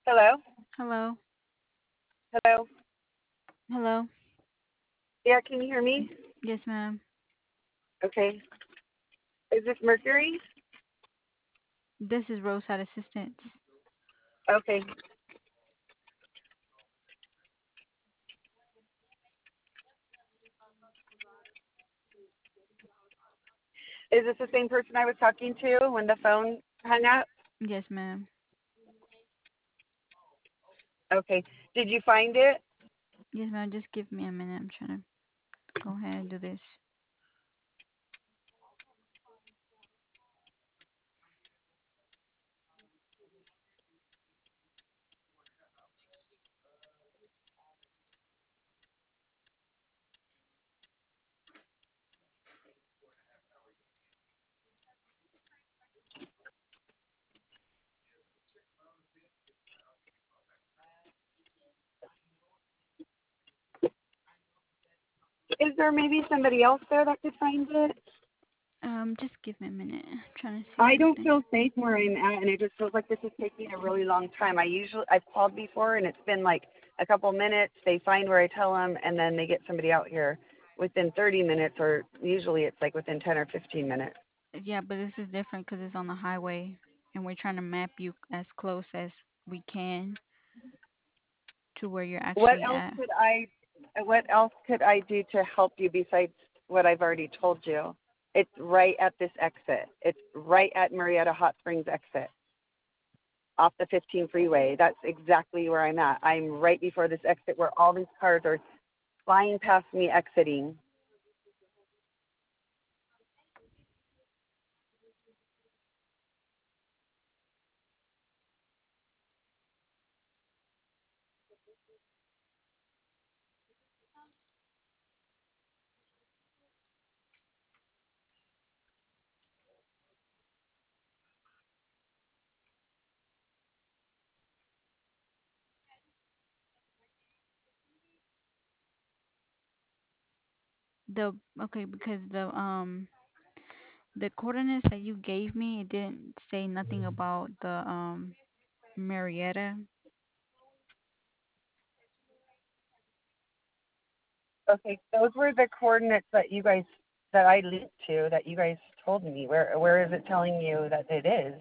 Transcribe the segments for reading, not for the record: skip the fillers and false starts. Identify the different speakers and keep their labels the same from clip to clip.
Speaker 1: Hello?
Speaker 2: Hello.
Speaker 1: Hello?
Speaker 2: Hello.
Speaker 1: Yeah, can you hear me?
Speaker 2: Yes, ma'am.
Speaker 1: Okay. Is this Mercury?
Speaker 2: This is Roadside Assistance.
Speaker 1: Okay. Is this the same person I was talking to when the phone hung up?
Speaker 2: Yes, ma'am.
Speaker 1: Okay. Did you find it?
Speaker 2: Yes, ma'am. Just give me a minute. I'm trying to go ahead and do this.
Speaker 1: Is there maybe somebody else there that could find it?
Speaker 2: Just give me a minute. I'm trying to see
Speaker 1: I don't
Speaker 2: something.
Speaker 1: feel safe where I'm at, and it just feels like this is taking a really long time. I've called before, and it's been like a couple minutes. They find where I tell them, and then they get somebody out here within 30 minutes, or usually it's like within 10 or 15 minutes.
Speaker 2: Yeah, but this is different because it's on the highway, and we're trying to map you as close as we can to where you're
Speaker 1: What
Speaker 2: actually
Speaker 1: else
Speaker 2: at.
Speaker 1: could I what else could I do to help you besides what I've already told you? It's right at this exit. It's right at Marietta Hot Springs exit off the 15 freeway. That's exactly where I'm at. I'm right before this exit where all these cars are flying past me exiting.
Speaker 2: The okay because the coordinates that you gave me, it didn't say nothing about the Marietta.
Speaker 1: Okay, those were the coordinates that I linked to that you guys told me. Where is it telling you that it is?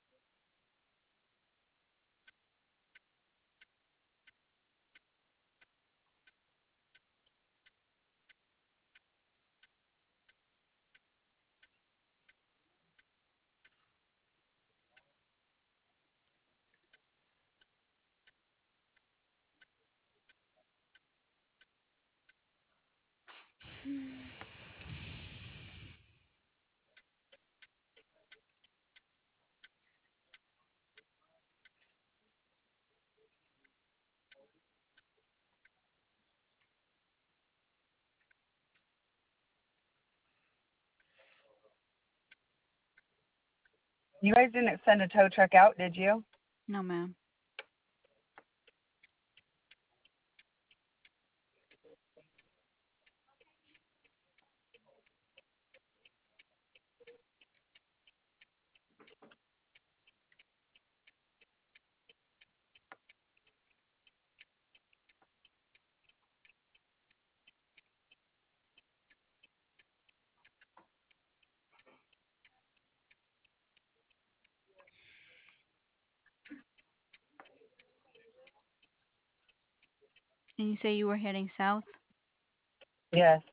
Speaker 1: You guys didn't send a tow truck out, did you?
Speaker 2: No, ma'am. And you say you were heading south?
Speaker 1: Yes.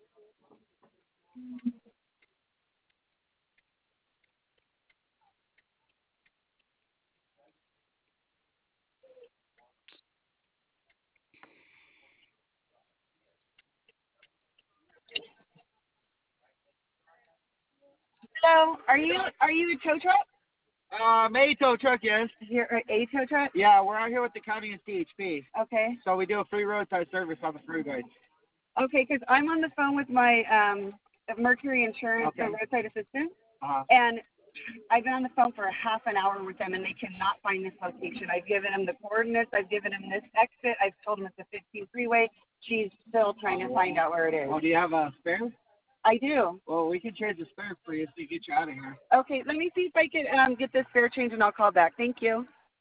Speaker 1: Hello, are you a tow truck?
Speaker 3: Maybe tow truck, yes.
Speaker 1: Here, a tow truck?
Speaker 3: Yeah, we're out here with the county and CHP.
Speaker 1: Okay.
Speaker 3: So we do a free roadside service on the freeways.
Speaker 1: Okay, because I'm on the phone with my Mercury Insurance,
Speaker 3: Okay.
Speaker 1: the roadside assistant,
Speaker 3: Uh-huh.
Speaker 1: and I've been on the phone for a half an hour with them, and they cannot find this location. I've given them the coordinates. I've given them this exit. I've told them it's a 15 freeway. She's still trying to find out where it is.
Speaker 3: Oh, do you have a spare?
Speaker 1: I do.
Speaker 3: Well, we can change the spare for you so you get you out of here.
Speaker 1: Okay, let me see if I can get this fare change, and I'll call back. Thank you.